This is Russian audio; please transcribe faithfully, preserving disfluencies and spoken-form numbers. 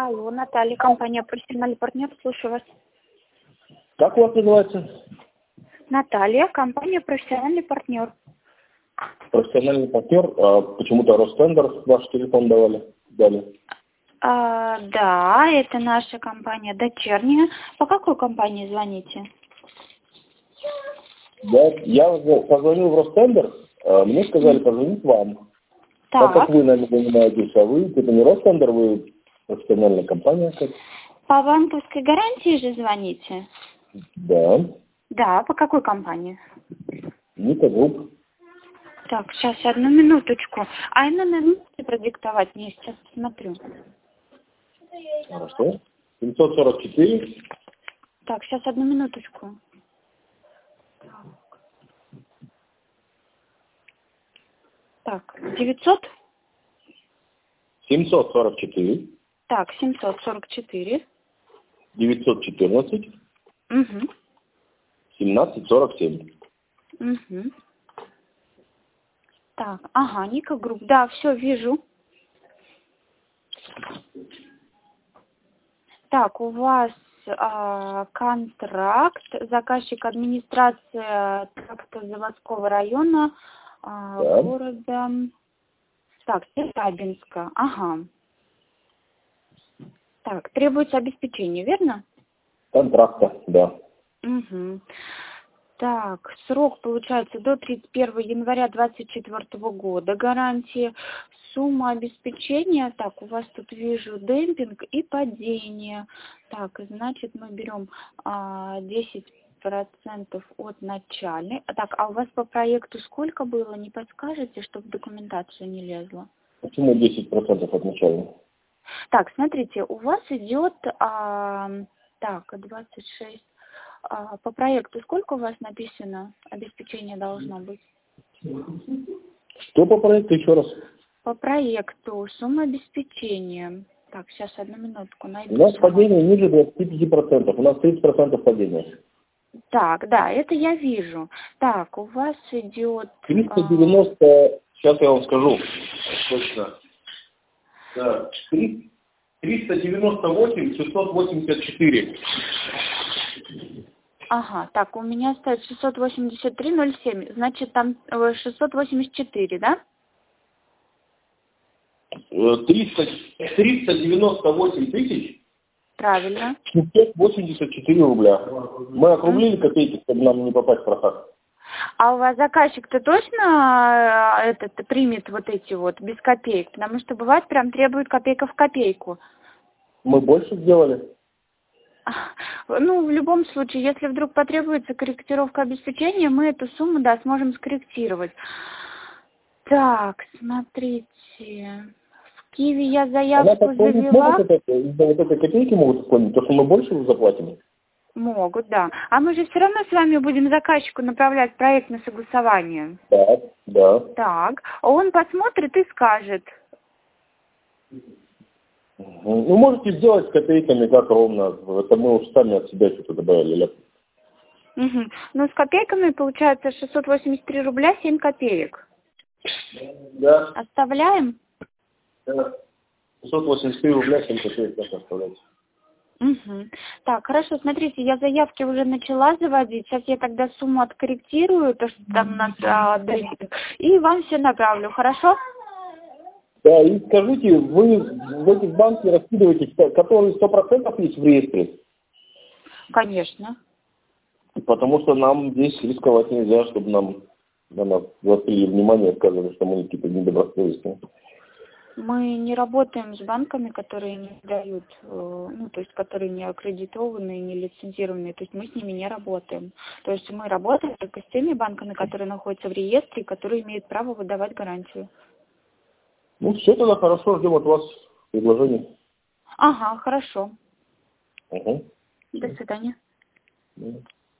Алло, Наталья, компания «Профессиональный партнер», слушаю вас. Как у вас называется? Наталья, компания «Профессиональный партнер». Профессиональный партнер. А почему-то Ростендер ваш телефон давали. Дали. А, да, это наша компания дочерняя. По какой компании звоните? Я, я позвонил в Ростендер, а мне сказали позвонить вам. Так. так как вы нами занимаетесь, а вы, это не Ростендер, вы профессиональная компания. Как? По банковской гарантии же звоните? Да. Да, по какой компании? Ника Групп. Так, сейчас, одну минуточку. А номер можете продиктовать? Я сейчас посмотрю. Хорошо. семьсот сорок четыре. Так, сейчас, одну минуточку. Так, девятьсот? семьсот сорок четыре. Так, семьсот сорок четыре. девятьсот четырнадцать. Угу. семнадцать сорок семь. Угу. Так, ага, Ника Групп. Да, все, вижу. Так, у вас а, контракт, заказчик администрация Тракторозаводского района а, Да. города, так, Челябинска. Ага. Так, требуется обеспечение, верно? Контракта, да. Угу. Так, срок получается до тридцать первого января двадцать четвёртого года гарантии. Сумма обеспечения, так, у вас тут вижу демпинг и падение. Так, значит, мы берем а, десять процентов от начальной. Так, а у вас по проекту сколько было, не подскажете, чтобы в документацию не лезло? Почему десять процентов от начала? Так, смотрите, у вас идет, а, так, двадцать шесть. А, по проекту сколько у вас написано обеспечение должно быть? Что по проекту еще раз? По проекту сумма обеспечения. Так, сейчас одну минутку найду. У нас сумму. падение ниже двадцати пяти процентов. У нас тридцать процентов падения. Так, да, это я вижу. Так, у вас идет... триста девяносто, а... сейчас я вам скажу. Точно. Да, триста девяносто восемь шестьсот восемьдесят четыре. Ага, так, у меня стоит шестьсот восемьдесят три ноль семь. Значит, там шестьсот восемьдесят четыре, да? триста, триста девяносто восемь тысяч. Правильно. шестьсот восемьдесят четыре рубля. Мы округлили копейки, чтобы нам не попасть в просак. А у вас заказчик-то точно этот примет вот эти вот без копеек? Потому что бывает прям требует копейка в копейку. Мы больше сделали. Ну, в любом случае, если вдруг потребуется корректировка обеспечения, мы эту сумму, да, сможем скорректировать. Так, смотрите. В Киеве я заявку завела. Могут это, из-за вот этой копейки могут исполнить, то, что мы больше заплатим? Могут, да. А мы же все равно с вами будем заказчику направлять проект на согласование. Да, да. Так, а он посмотрит и скажет. Ну, можете сделать с копейками как ровно. Это мы уж сами от себя что-то добавили. Угу. Ну, с копейками получается шестьсот восемьдесят три рубля семь копеек. Да. Оставляем? Да. шестьсот восемьдесят три рубля семь копеек как оставлять. Угу. Так, хорошо, смотрите, я заявки уже начала заводить. Сейчас я тогда сумму откорректирую, то, что там у нас а, дают, и вам все направлю, хорошо? Да, и скажите, вы в этих банке раскидываетесь, которые сто процентов есть в реестре? Конечно. Потому что нам здесь рисковать нельзя, чтобы нам на нас заострили внимание, сказали, что мы какие-то недобросовестные. Мы не работаем с банками, которые не дают, ну, то есть, которые не аккредитованы, не лицензированы, то есть мы с ними не работаем. То есть мы работаем только с теми банками, которые находятся в реестре, которые имеют право выдавать гарантию. Ну, все тогда хорошо, ждем от вас предложений. Ага, хорошо. Угу. До свидания. Угу.